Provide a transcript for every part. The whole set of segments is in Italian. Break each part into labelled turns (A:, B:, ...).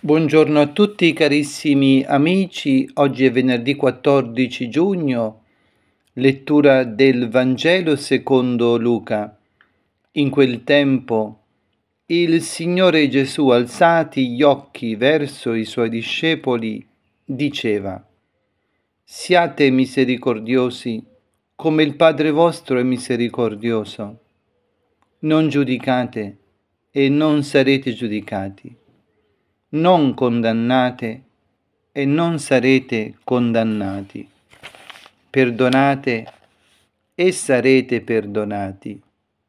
A: Buongiorno a tutti carissimi amici, oggi è venerdì 14 giugno, lettura del Vangelo secondo Luca. In quel tempo il Signore Gesù, alzati gli occhi verso i suoi discepoli, diceva: Siate misericordiosi, come il Padre vostro è misericordioso. Non giudicate e non sarete giudicati. Non condannate e non sarete condannati. Perdonate e sarete perdonati.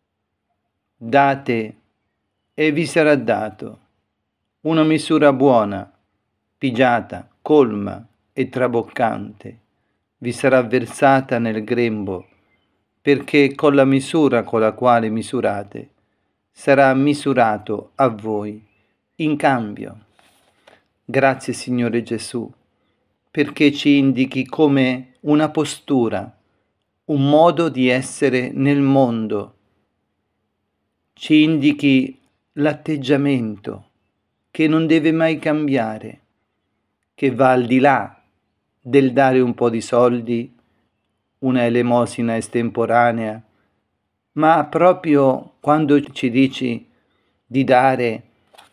A: Date e vi sarà dato. Una misura buona, pigiata, colma e traboccante vi sarà versata nel grembo, perché con la misura con la quale misurate sarà misurato a voi in cambio. Grazie Signore Gesù, perché ci indichi come una postura, un modo di essere nel mondo. Ci indichi l'atteggiamento che non deve mai cambiare, che va al di là del dare un po' di soldi, una elemosina estemporanea, ma proprio quando ci dici di dare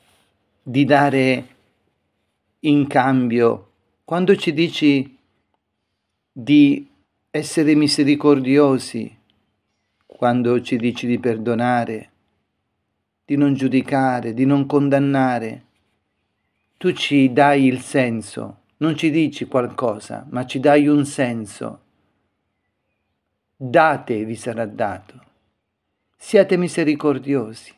A: in cambio, quando ci dici di essere misericordiosi, quando ci dici di perdonare, di non giudicare, di non condannare, tu ci dai il senso, non ci dici qualcosa, ma ci dai un senso. Date vi sarà dato. Siate misericordiosi.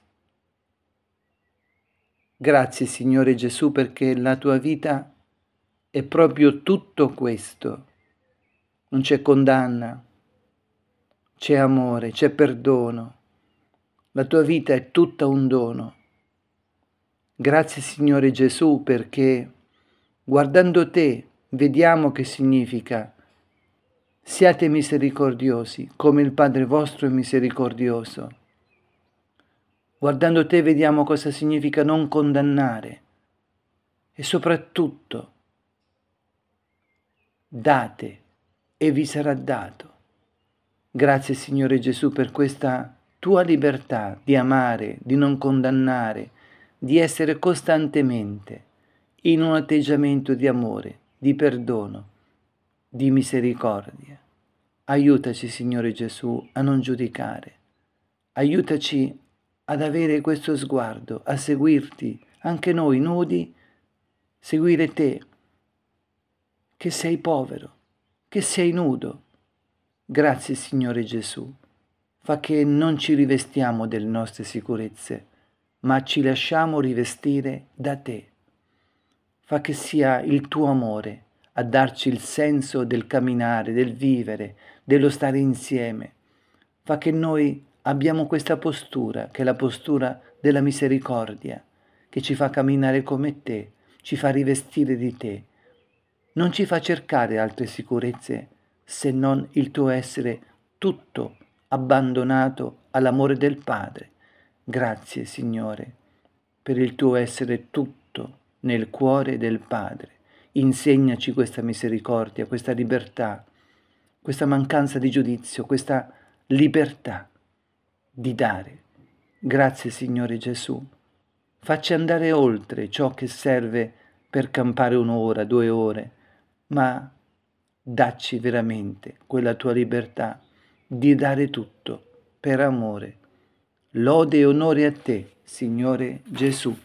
A: Grazie Signore Gesù, perché la tua vita è proprio tutto questo. Non c'è condanna, c'è amore, c'è perdono. La tua vita è tutta un dono. Grazie Signore Gesù, perché guardando te vediamo che significa siate misericordiosi come il Padre vostro è misericordioso. Guardando te vediamo cosa significa non condannare e soprattutto date e vi sarà dato. Grazie Signore Gesù per questa tua libertà di amare, di non condannare, di essere costantemente in un atteggiamento di amore, di perdono, di misericordia. Aiutaci Signore Gesù a non giudicare. Aiutaci ad avere questo sguardo, a seguirti, anche noi nudi, seguire te, che sei povero, che sei nudo. Grazie Signore Gesù, fa che non ci rivestiamo delle nostre sicurezze, ma ci lasciamo rivestire da te. Fa che sia il tuo amore a darci il senso del camminare, del vivere, dello stare insieme. Fa che noi abbiamo questa postura, che è la postura della misericordia, che ci fa camminare come te, ci fa rivestire di te. Non ci fa cercare altre sicurezze se non il tuo essere tutto abbandonato all'amore del Padre. Grazie, Signore, per il tuo essere tutto nel cuore del Padre. Insegnaci questa misericordia, questa libertà, questa mancanza di giudizio, questa libertà di dare. Grazie, Signore Gesù. Facci andare oltre ciò che serve per campare 1 ora, 2 ore, ma dacci veramente quella tua libertà di dare tutto per amore. Lode e onore a te, Signore Gesù.